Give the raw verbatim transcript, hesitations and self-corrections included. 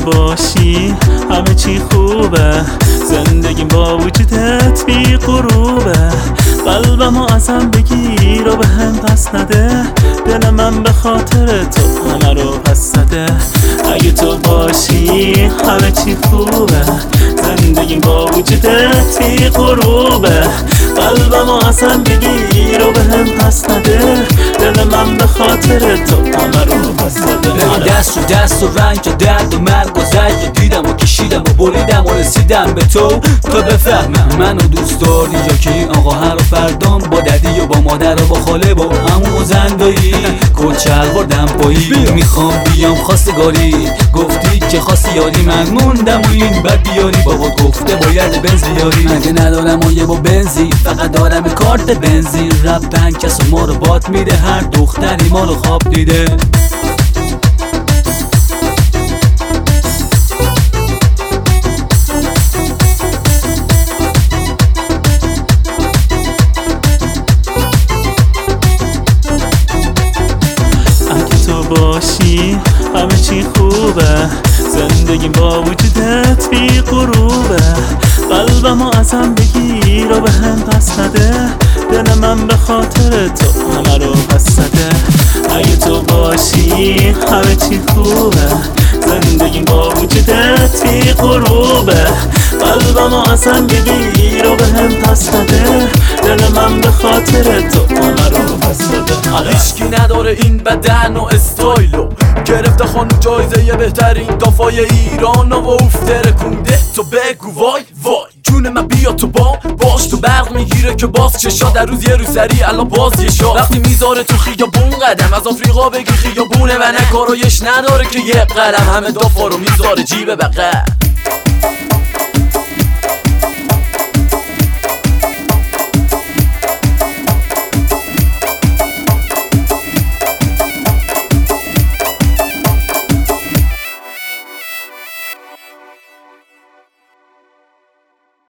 باشی همه چی خوبه، زندگیم با وجودت بی غروبه. قلبمو ازم بگیر و به هم پس نده، دل من به خاطر تو همه رو پس نده. اگه تو باشی همه چی خوبه، زندگیم با وجودت بی غروبه. قلبمو ازم بگیر و به هم پس نده، دل من به خاطر تو همه رو پس نده. دست رو دست و رنج و درد و مرگ و زجر دیدم و کشیدم و بریدم و رسیدم به تو. تو بفهمم منو دوست داری یا که این آقا هر و فردام با ددی و با مادر و با خاله با عمو و زندایی کلچر بردم پایی. میخوام بیام خواستگاری، گفتی که خواستی یاری، من موندم و این بد بیاری. بابا گفته باید بنز بیاری، مگه ندارم و یه با بنزی، فقط دارم کارت بنزین. رفتن کس و ما رو باد میده، هر دختری ما رو خواب دیده. باشی همه چی خوبه، زندگیم با وجودت بی غروبه. قلبمو ازم بگیر و به هم پس نده، دل من به خاطر تو همه رو پس نده. اگه تو باشی همه چی خوبه، زندگیم با وجودت بی غروبه. قلبمو ازم بگیر و به هم پس نده، دل من به خاطر تو همه رو پس نده. هیچکی نداره این بدن و استایلو، گرفته خانو جایزه یه بهترین دافای ایران و افتره کنده. تو بگو وای وای جون من بیا تو با باش، تو برق میگیره که باز چشا در روز یه روز سری الان باز یه شا. وقتی میذاره تو خیابون قدم از آفریقا بگی خیابونه و نه کارایش نداره که یه قلم همه دافا رو میذاره جیب بغل.